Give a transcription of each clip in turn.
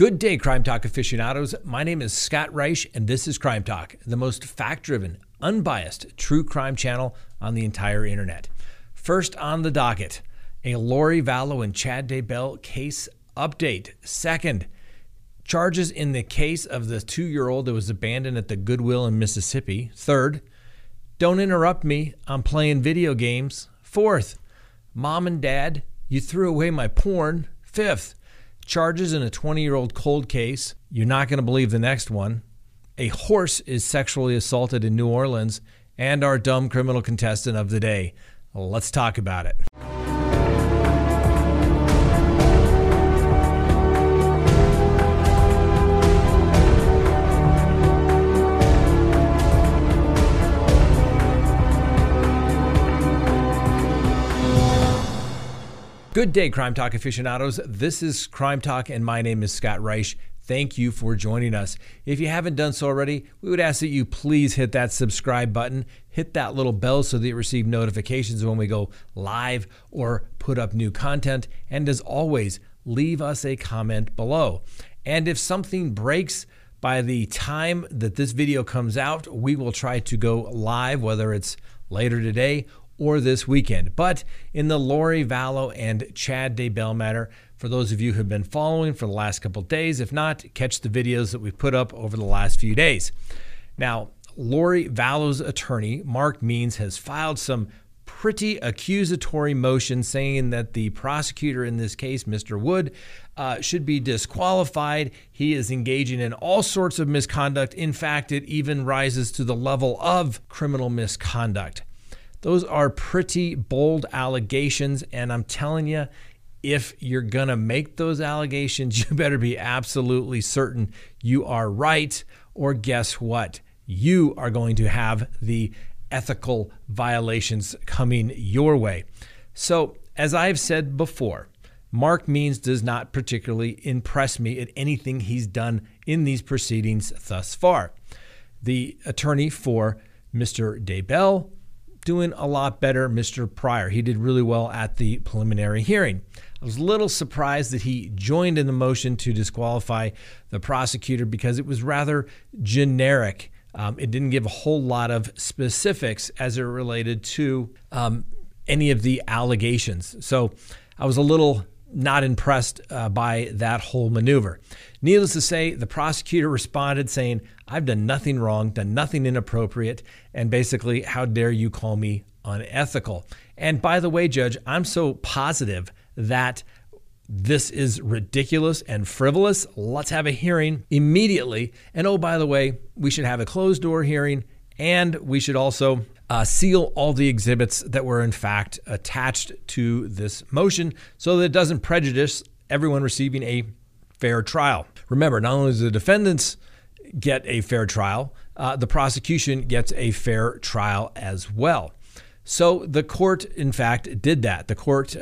Good day, Crime Talk aficionados. My name is Scott Reich, and this is Crime Talk, the most fact-driven, unbiased true crime channel on the entire internet. First on the docket, a Lori Vallow and Chad Daybell case update. Second, charges in the case of the 2-year-old that was abandoned at the Goodwill in Mississippi. Third, don't interrupt me, I'm playing video games. Fourth, Mom and Dad, you threw away my porn. Fifth, charges in a 20-year-old cold case. You're not going to believe the next one. A horse is sexually assaulted in New Orleans, and our dumb criminal contestant of the day. Let's talk about it. Good day, Crime Talk aficionados. This is Crime Talk, and my name is Scott Reich. Thank you for joining us. If you haven't done so already, we would ask that you please hit that subscribe button, hit that little bell so that you receive notifications when we go live or put up new content. And as always, leave us a comment below. And if something breaks by the time that this video comes out, we will try to go live, whether it's later today or this weekend. But in the Lori Vallow and Chad Daybell matter, for those of you who have been following for the last couple of days, if not, catch the videos that we've put up over the last few days. Now, Lori Vallow's attorney, Mark Means, has filed some pretty accusatory motions saying that the prosecutor in this case, Mr. Wood, should be disqualified. He is engaging in all sorts of misconduct. In fact, it even rises to the level of criminal misconduct. Those are pretty bold allegations, and I'm telling you, if you're going to make those allegations, you better be absolutely certain you are right, or guess what? You are going to have the ethical violations coming your way. So, as I've said before, Mark Means does not particularly impress me at anything he's done in these proceedings thus far. The attorney for Mr. Daybell, doing a lot better. Mr. Pryor, he did really well at the preliminary hearing. I was a little surprised that he joined in the motion to disqualify the prosecutor because it was rather generic. It didn't give a whole lot of specifics as it related to any of the allegations. So I was a little not impressed by that whole maneuver. Needless to say, the prosecutor responded saying, I've done nothing wrong, done nothing inappropriate, and basically, how dare you call me unethical? And by the way, Judge, I'm so positive that this is ridiculous and frivolous. Let's have a hearing immediately. And oh, by the way, we should have a closed-door hearing, and we should also seal all the exhibits that were in fact attached to this motion so that it doesn't prejudice everyone receiving a fair trial. Remember, not only do the defendants get a fair trial, the prosecution gets a fair trial as well. So the court, in fact, did that. The court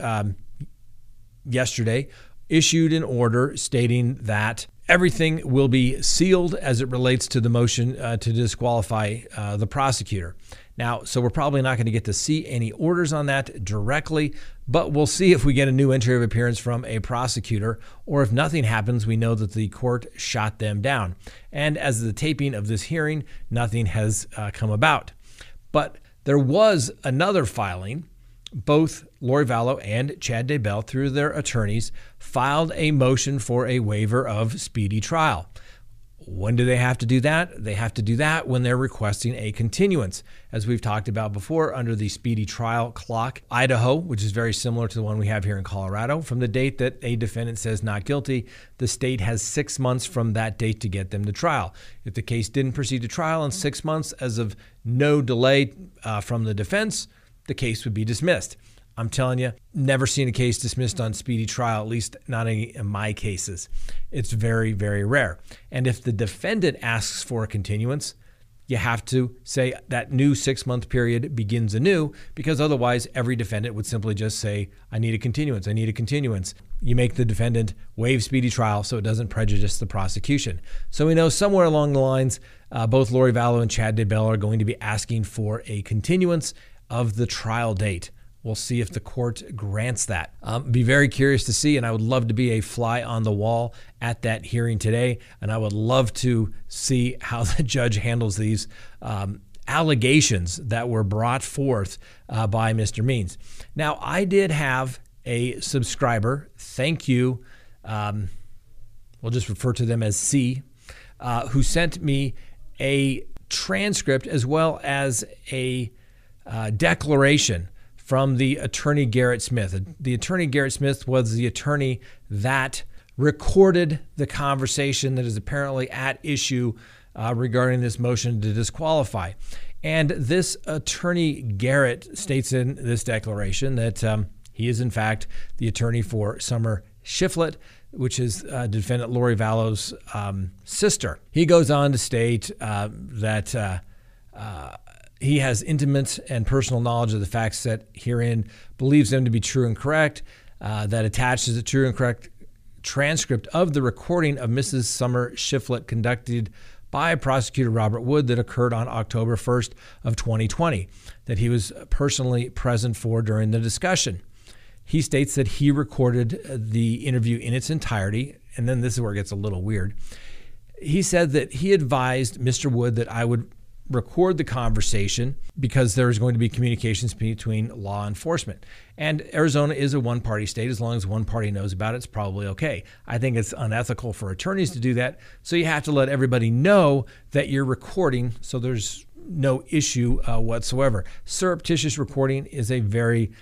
yesterday issued an order stating that everything will be sealed as it relates to the motion to disqualify the prosecutor. Now, so we're probably not going to get to see any orders on that directly, but we'll see if we get a new entry of appearance from a prosecutor, or if nothing happens, we know that the court shot them down. And as the taping of this hearing, nothing has come about. But there was another filing. Both Lori Vallow and Chad Daybell, through their attorneys, filed a motion for a waiver of speedy trial. When do they have to do that? They have to do that when they're requesting a continuance. As we've talked about before, under the speedy trial clock, Idaho, which is very similar to the one we have here in Colorado, from the date that a defendant says not guilty, the state has 6 months from that date to get them to trial. If the case didn't proceed to trial in 6 months, as of no delay from the defense, the case would be dismissed. I'm telling you, never seen a case dismissed on speedy trial, at least not any of my cases. It's very, very rare. And if the defendant asks for a continuance, you have to say that new 6-month period begins anew, because otherwise every defendant would simply just say, I need a continuance, I need a continuance. You make the defendant waive speedy trial so it doesn't prejudice the prosecution. So we know somewhere along the lines, both Lori Vallow and Chad Daybell are going to be asking for a continuance of the trial date. We'll see if the court grants that. Be very curious to see, and I would love to be a fly on the wall at that hearing today, and I would love to see how the judge handles these allegations that were brought forth by Mr. Means. Now, I did have a subscriber, thank you, we'll just refer to them as C, who sent me a transcript as well as a declaration from the attorney Garrett Smith. The attorney Garrett Smith was the attorney that recorded the conversation that is apparently at issue regarding this motion to disqualify. And this attorney Garrett states in this declaration that he is in fact the attorney for Summer Shiflett, which is defendant Lori Vallow's sister. He goes on to state that he has intimate and personal knowledge of the facts set herein, believes them to be true and correct, that attaches a true and correct transcript of the recording of Mrs. Summer Shiflett conducted by prosecutor Robert Wood that occurred on October 1st of 2020, that he was personally present for during the discussion. He states that he recorded the interview in its entirety, and then this is where it gets a little weird. He said that he advised Mr. Wood that I would record the conversation because there's going to be communications between law enforcement. And Arizona is a one-party state. As long as one party knows about it, it's probably okay. I think it's unethical for attorneys to do that. So you have to let everybody know that you're recording so there's no issue whatsoever. Surreptitious recording is a very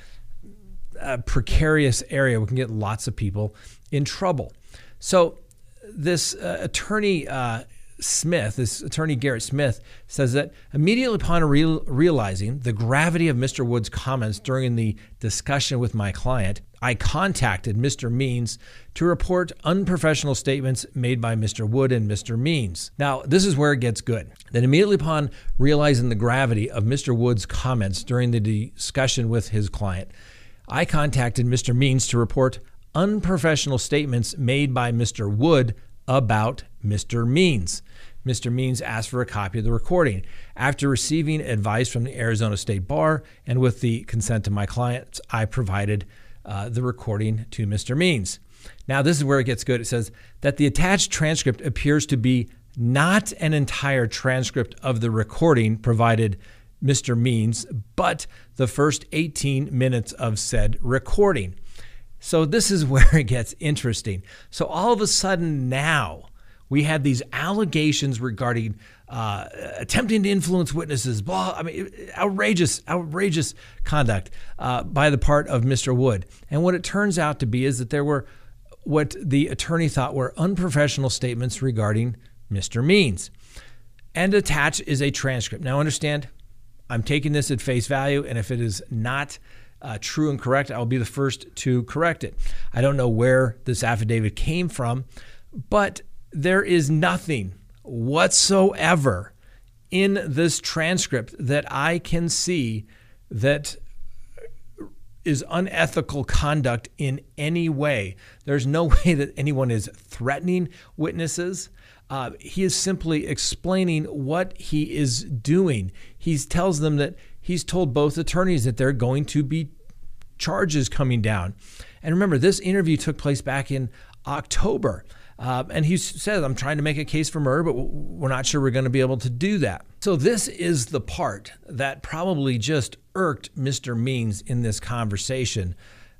precarious area. We can get lots of people in trouble. So this attorney this attorney Garrett Smith says that immediately upon realizing the gravity of Mr. Wood's comments during the discussion with my client, I contacted Mr. Means to report unprofessional statements made by Mr. Wood and Mr. Means. Now, this is where it gets good. Then immediately upon realizing the gravity of Mr. Wood's comments during the discussion with his client, I contacted Mr. Means to report unprofessional statements made by Mr. Wood about Mr. Means. Mr. Means asked for a copy of the recording. After receiving advice from the Arizona State Bar and with the consent of my clients, I provided the recording to Mr. Means. Now, this is where it gets good. It says that the attached transcript appears to be not an entire transcript of the recording provided Mr. Means, but the first 18 minutes of said recording. So this is where it gets interesting. So all of a sudden now we had these allegations regarding attempting to influence witnesses, outrageous conduct by the part of Mr. Wood. And what it turns out to be is that there were what the attorney thought were unprofessional statements regarding Mr. Means. And attached is a transcript. Now understand, I'm taking this at face value, and if it is not true and correct, I'll be the first to correct it. I don't know where this affidavit came from, but there is nothing whatsoever in this transcript that I can see that is unethical conduct in any way. There's no way that anyone is threatening witnesses. He is simply explaining what he is doing. He tells them that he's told both attorneys that there are going to be charges coming down. And remember, this interview took place back in October. And he said, I'm trying to make a case for murder, but we're not sure we're going to be able to do that. So this is the part that probably just irked Mr. Means in this conversation.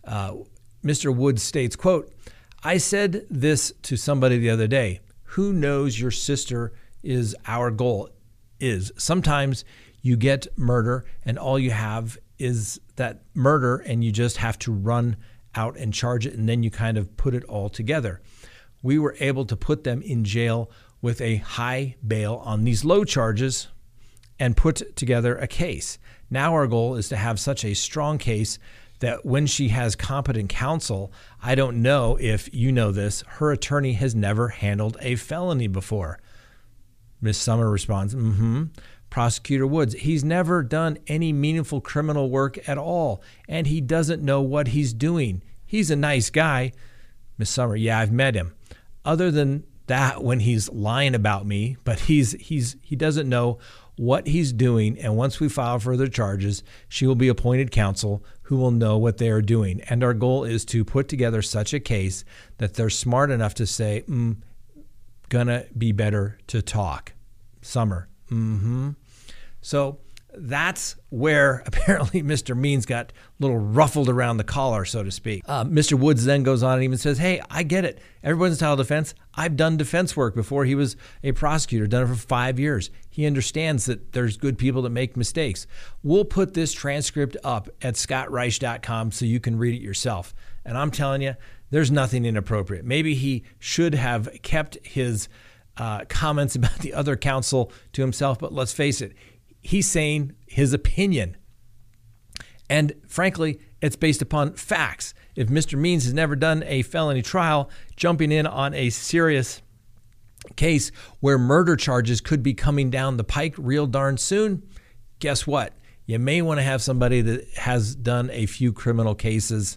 Mr. Wood states, quote, I said this to somebody the other day. Who knows your sister is our goal is. Sometimes you get murder and all you have is that murder and you just have to run out and charge it, and then you kind of put it all together. We were able to put them in jail with a high bail on these low charges and put together a case. Now our goal is to have such a strong case that when she has competent counsel, I don't know if you know this, her attorney has never handled a felony before. Ms. Summer responds, Prosecutor Woods, he's never done any meaningful criminal work at all, and he doesn't know what he's doing. He's a nice guy. Ms. Summer, yeah, I've met him. Other than that when he's lying about me, but he doesn't know what he's doing. And once we file further charges, she will be appointed counsel who will know what they are doing. And our goal is to put together such a case that they're smart enough to say, gonna be better to talk. Summer. So that's where apparently Mr. Means got a little ruffled around the collar, so to speak. Mr. Woods then goes on and even says, hey, I get it. Everyone's entitled to defense. I've done defense work before he was a prosecutor, done it for 5 years. He understands that there's good people that make mistakes. We'll put this transcript up at scottreich.com so you can read it yourself. And I'm telling you, there's nothing inappropriate. Maybe he should have kept his comments about the other counsel to himself, but let's face it, he's saying his opinion. And frankly, it's based upon facts. If Mr. Means has never done a felony trial, jumping in on a serious case where murder charges could be coming down the pike real darn soon, guess what? You may want to have somebody that has done a few criminal cases.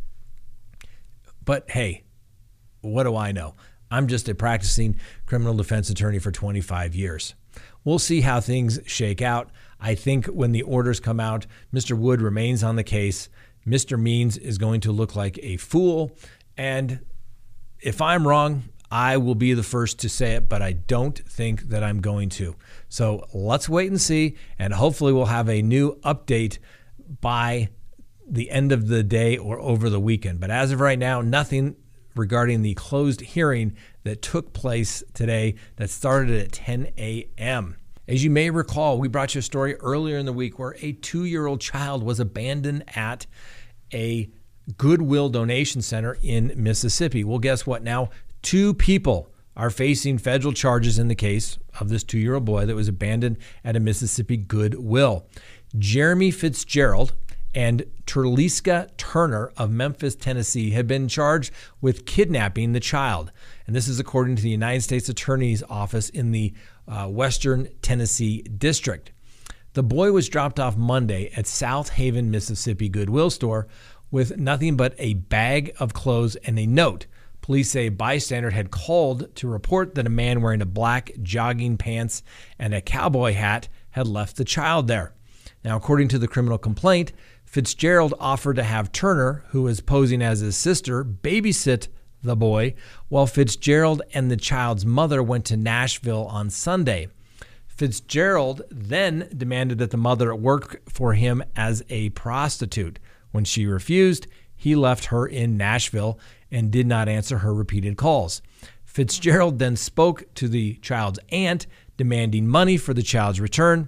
But hey, what do I know? I'm just a practicing criminal defense attorney for 25 years. We'll see how things shake out. I think when the orders come out, Mr. Wood remains on the case. Mr. Means is going to look like a fool. And if I'm wrong, I will be the first to say it, but I don't think that I'm going to. So let's wait and see. And hopefully we'll have a new update by the end of the day or over the weekend. But as of right now, nothing regarding the closed hearing that took place today that started at 10 a.m. As you may recall, we brought you a story earlier in the week where a 2-year-old child was abandoned at a Goodwill donation center in Mississippi. Well, guess what? Now, 2 people are facing federal charges in the case of this 2-year-old boy that was abandoned at a Mississippi Goodwill. Jeremy Fitzgerald and Terliska Turner of Memphis, Tennessee, had been charged with kidnapping the child. And this is according to the United States Attorney's Office in the Western Tennessee District. The boy was dropped off Monday at South Haven, Mississippi Goodwill store with nothing but a bag of clothes and a note. Police say a bystander had called to report that a man wearing a black jogging pants and a cowboy hat had left the child there. Now, according to the criminal complaint, Fitzgerald offered to have Turner, who was posing as his sister, babysit the boy while Fitzgerald and the child's mother went to Nashville on Sunday. Fitzgerald then demanded that the mother work for him as a prostitute. When she refused, he left her in Nashville and did not answer her repeated calls. Fitzgerald then spoke to the child's aunt, demanding money for the child's return.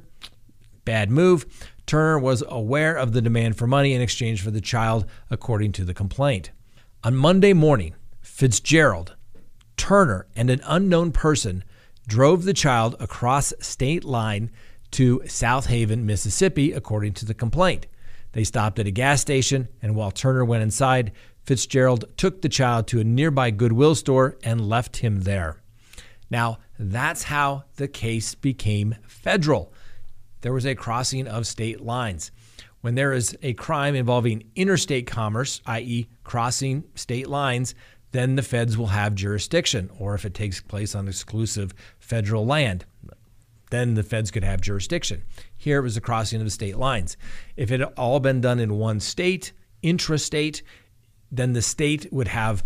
Bad move. Turner was aware of the demand for money in exchange for the child, according to the complaint. On Monday morning, Fitzgerald, Turner, and an unknown person drove the child across state line to South Haven, Mississippi, according to the complaint. They stopped at a gas station, and while Turner went inside, Fitzgerald took the child to a nearby Goodwill store and left him there. Now, that's how the case became federal. There was a crossing of state lines. When there is a crime involving interstate commerce, i.e. crossing state lines, then the feds will have jurisdiction. Or if it takes place on exclusive federal land, then the feds could have jurisdiction. Here it was a crossing of the state lines. If it had all been done in one state, intrastate, then the state would have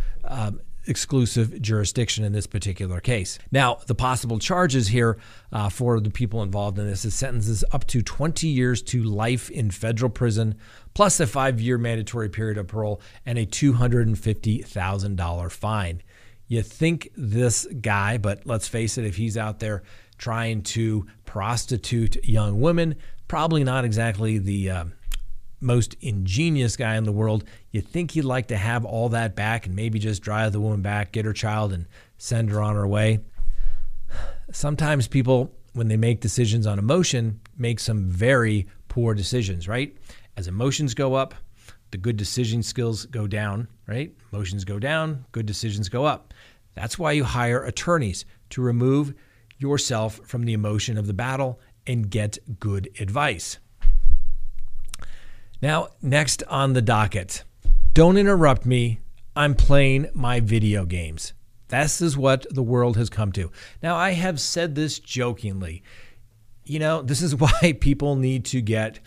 exclusive jurisdiction in this particular case. Now, the possible charges here for the people involved in this is sentences up to 20 years to life in federal prison, plus a 5-year mandatory period of parole and a $250,000 fine. You think this guy, but let's face it, if he's out there trying to prostitute young women, probably not exactly the most ingenious guy in the world. You think he'd like to have all that back and maybe just drive the woman back, get her child, and send her on her way. Sometimes people, when they make decisions on emotion, make some very poor decisions, right? As emotions go up, the good decision skills go down, right? Emotions go down, good decisions go up. That's why you hire attorneys, to remove yourself from the emotion of the battle and get good advice. Now, next on the docket, don't interrupt me. I'm playing my video games. This is what the world has come to. Now, I have said this jokingly. This is why people need to get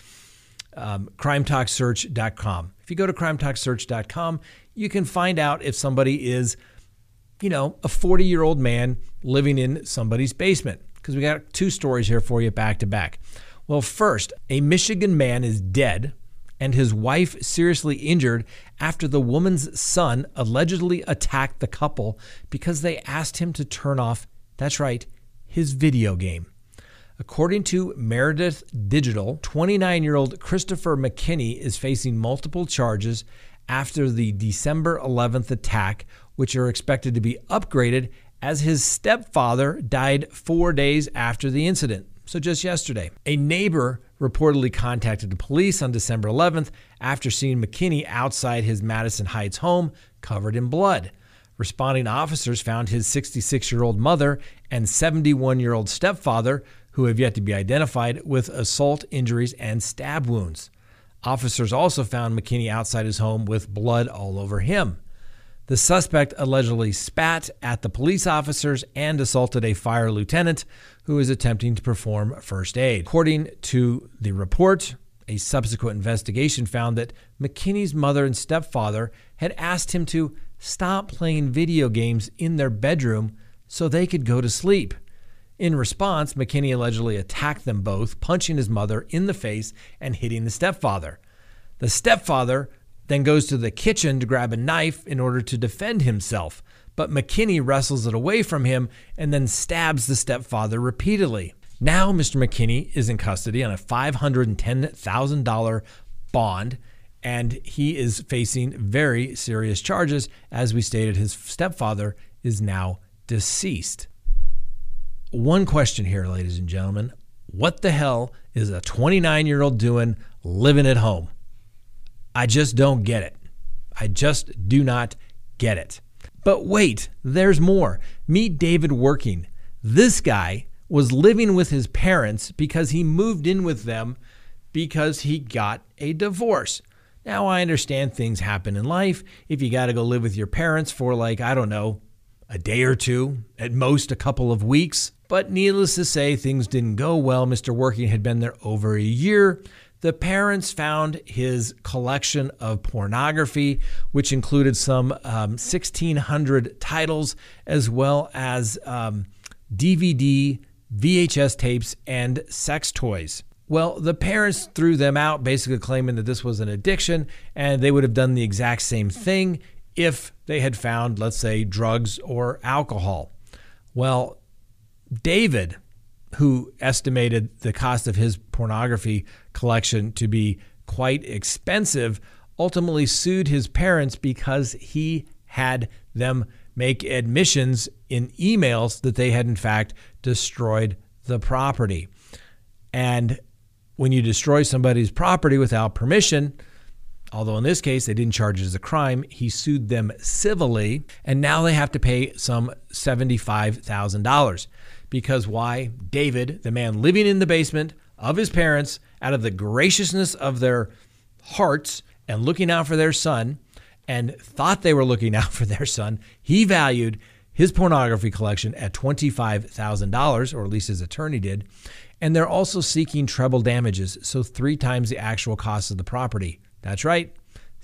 crimetalksearch.com. If you go to crimetalksearch.com, you can find out if somebody is, a 40-year-old man living in somebody's basement. Because we got 2 stories here for you back to back. Well, first, a Michigan man is dead and his wife seriously injured after the woman's son allegedly attacked the couple because they asked him to turn off, that's right, his video game. According to Meredith Digital, 29-year-old Christopher McKinney is facing multiple charges after the December 11th attack, which are expected to be upgraded as his stepfather died 4 days after the incident. So just yesterday, a neighbor reportedly contacted the police on December 11th after seeing McKinney outside his Madison Heights home covered in blood. Responding officers found his 66-year-old mother and 71-year-old stepfather, who have yet to be identified, with assault injuries and stab wounds. Officers also found McKinney outside his home with blood all over him. The suspect allegedly spat at the police officers and assaulted a fire lieutenant who was attempting to perform first aid. According to the report, a subsequent investigation found that McKinney's mother and stepfather had asked him to stop playing video games in their bedroom so they could go to sleep. In response, McKinney allegedly attacked them both, punching his mother in the face and hitting the stepfather. The stepfather then goes to the kitchen to grab a knife in order to defend himself, but McKinney wrestles it away from him and then stabs the stepfather repeatedly. Now Mr. McKinney is in custody on a $510,000 bond, and he is facing very serious charges. As we stated, his stepfather is now deceased. One question here, ladies and gentlemen. What the hell is a 29-year-old doing living at home? I just don't get it. I just do not get it. But wait, there's more. Meet David Working. This guy was living with his parents because he moved in with them because he got a divorce. Now, I understand things happen in life. If you got to go live with your parents for a day or two, at most a couple of weeks. But needless to say, things didn't go well. Mr. Working had been there over a year. The parents found his collection of pornography, which included some 1,600 titles, as well as DVD, VHS tapes, and sex toys. Well, the parents threw them out, basically claiming that this was an addiction, and they would have done the exact same thing if they had found, let's say, drugs or alcohol. Well, David, who estimated the cost of his pornography collection to be quite expensive, ultimately sued his parents because he had them make admissions in emails that they had in fact destroyed the property. And when you destroy somebody's property without permission, although in this case they didn't charge it as a crime, he sued them civilly, and now they have to pay some $75,000. Because why? David, the man living in the basement of his parents, out of the graciousness of their hearts and looking out for their son, and thought they were looking out for their son, he valued his pornography collection at $25,000, or at least his attorney did. And they're also seeking treble damages, so 3 times the actual cost of the property. That's right,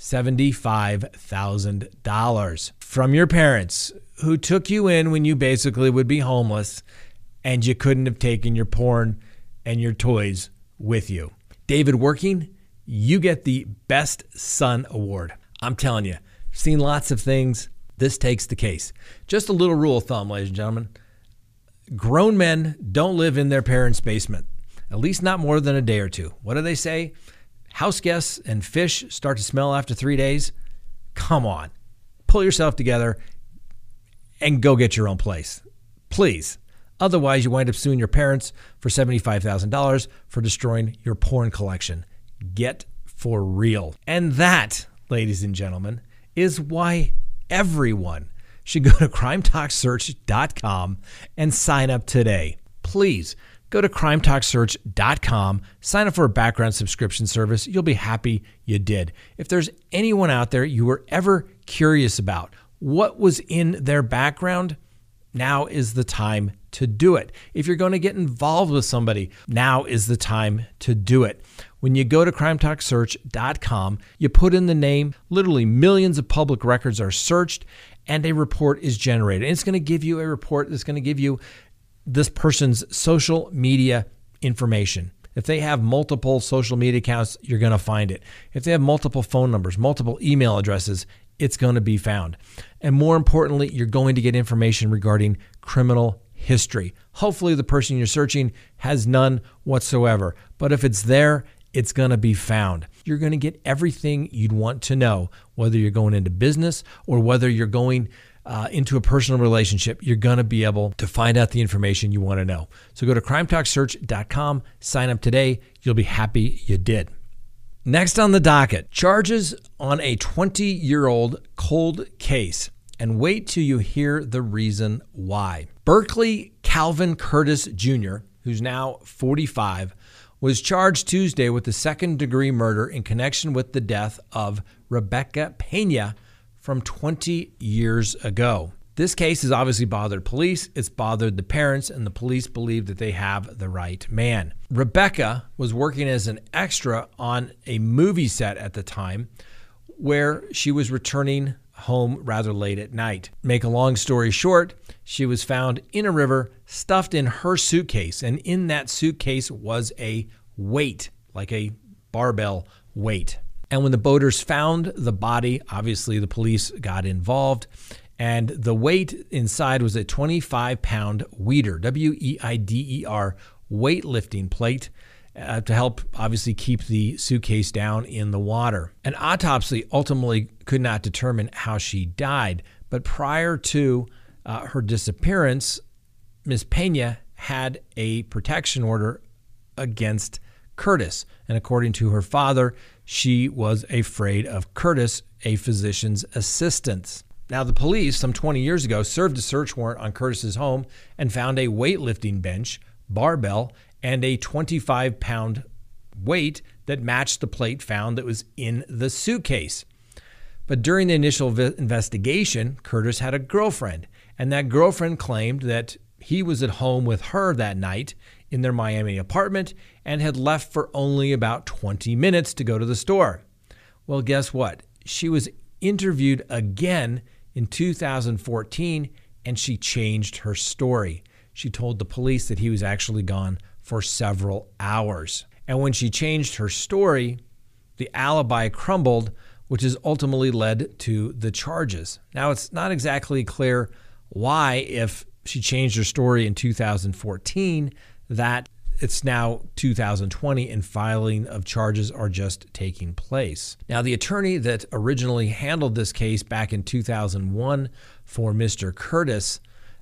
$75,000 from your parents, who took you in when you basically would be homeless and you couldn't have taken your porn and your toys with you. David Working, you get the Best Son Award. I'm telling you, I've seen lots of things. This takes the case. Just a little rule of thumb, ladies and gentlemen. Grown men don't live in their parents' basement, at least not more than a day or two. What do they say? House guests and fish start to smell after 3 days. Come on, pull yourself together and go get your own place, please. Otherwise, you wind up suing your parents for $75,000 for destroying your porn collection. Get for real. And that, ladies and gentlemen, is why everyone should go to crimetalksearch.com and sign up today. Please go to crimetalksearch.com, sign up for a background subscription service. You'll be happy you did. If there's anyone out there you were ever curious about, what was in their background, now is the time to do it. If you're going to get involved with somebody, now is the time to do it. When you go to crimetalksearch.com, you put in the name, literally millions of public records are searched, and a report is generated. And it's going to give you a report that's going to give you this person's social media information. If they have multiple social media accounts, you're going to find it. If they have multiple phone numbers, multiple email addresses, it's going to be found. And more importantly, you're going to get information regarding criminal history. Hopefully the person you're searching has none whatsoever. But if it's there, it's going to be found. You're going to get everything you'd want to know, whether you're going into business or whether you're going into a personal relationship. You're going to be able to find out the information you want to know. So go to crimetalksearch.com, sign up today. You'll be happy you did. Next on the docket, charges on a 20-year-old cold case. And wait till you hear the reason why. Berkeley Calvin Curtis Jr., who's now 45, was charged Tuesday with the second-degree murder in connection with the death of Rebecca Pena from 20 years ago. This case has obviously bothered police, it's bothered the parents, and the police believe that they have the right man. Rebecca was working as an extra on a movie set at the time where she was returning home rather late at night. Make a long story short, she was found in a river, stuffed in her suitcase, and in that suitcase was a weight, like a barbell weight. And when the boaters found the body, obviously the police got involved, and the weight inside was a 25-pound Weider, W-E-I-D-E-R, weightlifting plate to help obviously keep the suitcase down in the water. An autopsy ultimately could not determine how she died, but prior to her disappearance, Ms. Pena had a protection order against Curtis. And according to her father, she was afraid of Curtis, a physician's assistant. Now, the police, some 20 years ago, served a search warrant on Curtis's home and found a weightlifting bench, barbell, and a 25-pound weight that matched the plate found that was in the suitcase. But during the initial investigation, Curtis had a girlfriend, and that girlfriend claimed that he was at home with her that night in their Miami apartment and had left for only about 20 minutes to go to the store. Well, guess what? She was interviewed again in 2014, and she changed her story. She told the police that he was actually gone for several hours. And when she changed her story, the alibi crumbled, which has ultimately led to the charges. Now, it's not exactly clear why, if she changed her story in 2014, that it's now 2020 and filing of charges are just taking place. Now, the attorney that originally handled this case back in 2001 for Mr. Curtis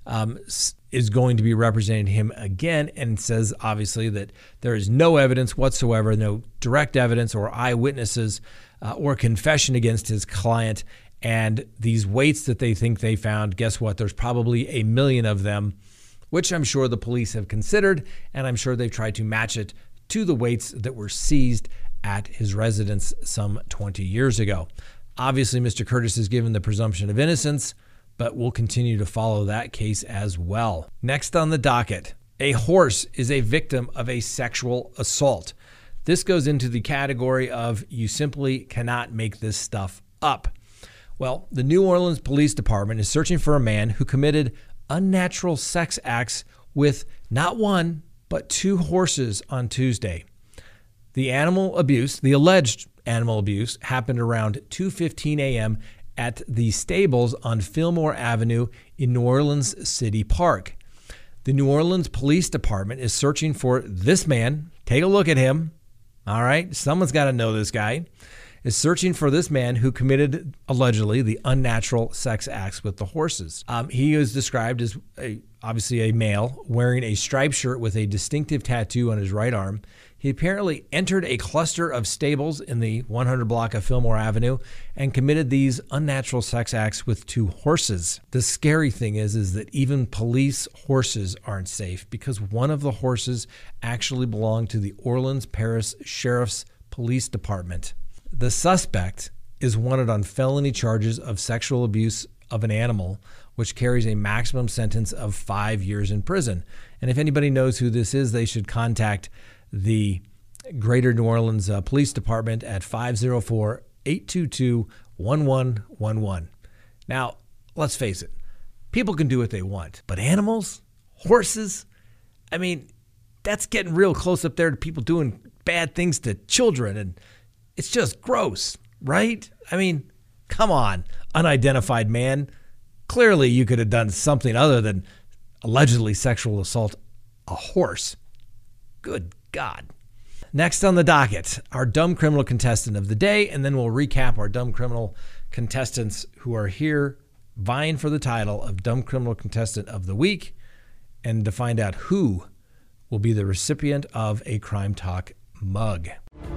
is going to be representing him again, and says obviously that there is no evidence whatsoever, no direct evidence or eyewitnesses or confession against his client. And these weights that they think they found, guess what? There's probably a million of them, which I'm sure the police have considered, and I'm sure they've tried to match it to the weights that were seized at his residence some 20 years ago. Obviously, Mr. Curtis is given the presumption of innocence, but we'll continue to follow that case as well. Next on the docket, a horse is a victim of a sexual assault. This goes into the category of you simply cannot make this stuff up. Well, the New Orleans Police Department is searching for a man who committed unnatural sex acts with not one, but two horses on Tuesday. The alleged animal abuse happened around 2:15 a.m. at the stables on Fillmore Avenue in New Orleans City Park. The New Orleans Police Department is searching for this man. Take a look at him. All right, someone's got to know this guy. Is searching for this man who committed, allegedly, the unnatural sex acts with the horses. He is described as obviously a male wearing a striped shirt with a distinctive tattoo on his right arm. He apparently entered a cluster of stables in the 100 block of Fillmore Avenue and committed these unnatural sex acts with two horses. The scary thing is that even police horses aren't safe, because one of the horses actually belonged to the Orleans Parish Sheriff's Police Department. The suspect is wanted on felony charges of sexual abuse of an animal, which carries a maximum sentence of 5 years in prison. And if anybody knows who this is, they should contact the Greater New Orleans Police Department at 504-822-1111. Now, let's face it, people can do what they want, but animals, horses, I mean, that's getting real close up there to people doing bad things to children, and it's just gross, right? I mean, come on, unidentified man. Clearly, you could have done something other than allegedly sexual assault a horse. Good God. Next on the docket, our dumb criminal contestant of the day, and then we'll recap our dumb criminal contestants who are here vying for the title of Dumb Criminal Contestant of the Week, and to find out who will be the recipient of a Crime Talk mug.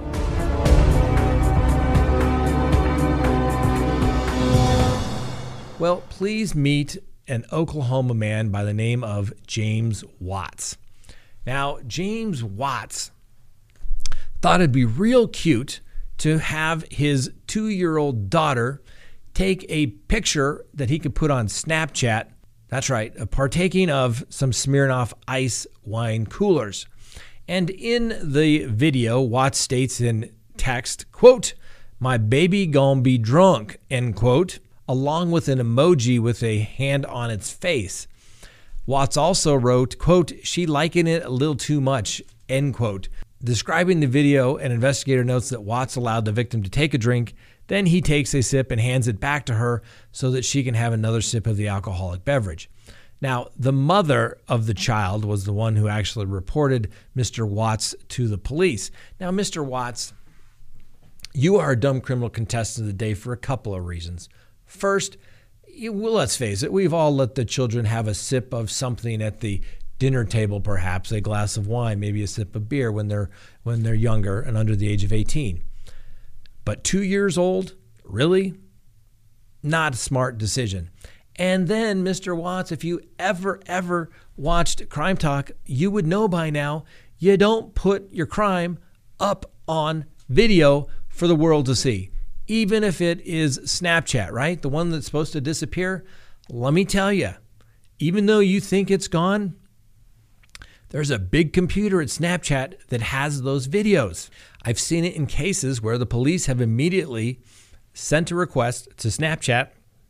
Well, please meet an Oklahoma man by the name of James Watts. Now, James Watts thought it'd be real cute to have his 2-year-old daughter take a picture that he could put on Snapchat. That's right, partaking of some Smirnoff Ice wine coolers. And in the video, Watts states in text, quote, "My baby gon' be drunk," end quote, along with an emoji with a hand on its face. Watts also wrote, quote, "She liking it a little too much," end quote. Describing the video, an investigator notes that Watts allowed the victim to take a drink. Then he takes a sip and hands it back to her so that she can have another sip of the alcoholic beverage. Now, the mother of the child was the one who actually reported Mr. Watts to the police. Now, Mr. Watts, you are a dumb criminal contestant of the day for a couple of reasons. First, well, let's face it, we've all let the children have a sip of something at the dinner table, perhaps a glass of wine, maybe a sip of beer when they're younger and under the age of 18. But 2 years old, really? Not a smart decision. And then, Mr. Watts, if you ever watched Crime Talk, you would know by now you don't put your crime up on video for the world to see, even if it is Snapchat, right? The one that's supposed to disappear. Let me tell you, even though you think it's gone, there's a big computer at Snapchat that has those videos. I've seen it in cases where the police have immediately sent a request to Snapchat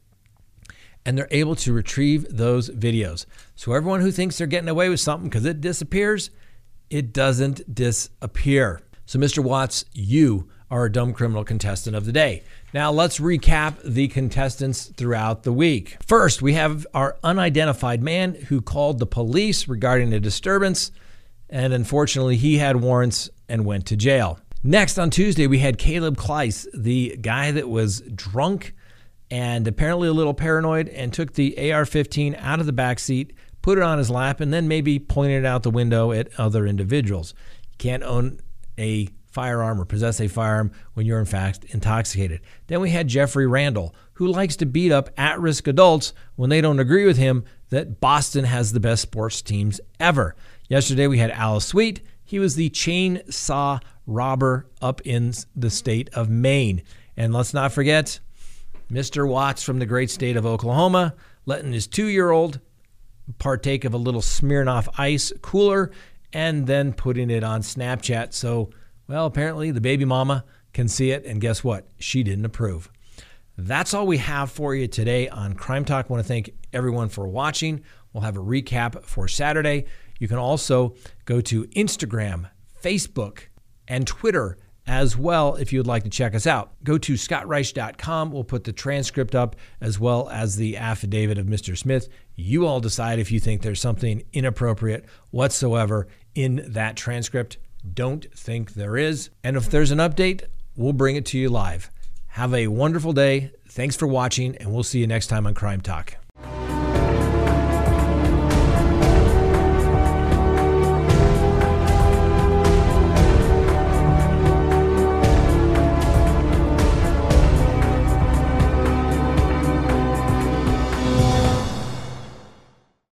and they're able to retrieve those videos. So everyone who thinks they're getting away with something because it disappears, it doesn't disappear. So Mr. Watts, you are a dumb criminal contestant of the day. Now let's recap the contestants throughout the week. First, we have our unidentified man who called the police regarding a disturbance, and unfortunately he had warrants and went to jail. Next, on Tuesday, we had Caleb Kleiss, the guy that was drunk and apparently a little paranoid and took the AR-15 out of the backseat, put it on his lap, and then maybe pointed it out the window at other individuals. You can't own a firearm or possess a firearm when you're in fact intoxicated. Then we had Jeffrey Randall, who likes to beat up at-risk adults when they don't agree with him that Boston has the best sports teams ever. Yesterday we had Alice Sweet. He was the chainsaw robber up in the state of Maine. And let's not forget Mr. Watts from the great state of Oklahoma, letting his 2-year-old partake of a little Smirnoff Ice cooler and then putting it on Snapchat. So, well, apparently the baby mama can see it, and guess what? She didn't approve. That's all we have for you today on Crime Talk. I want to thank everyone for watching. We'll have a recap for Saturday. You can also go to Instagram, Facebook, and Twitter as well if you would like to check us out. Go to scottreich.com. We'll put the transcript up as well as the affidavit of Mr. Smith. You all decide if you think there's something inappropriate whatsoever in that transcript. Don't think there is. And if there's an update, we'll bring it to you live. Have a wonderful day. Thanks for watching, and we'll see you next time on Crime Talk.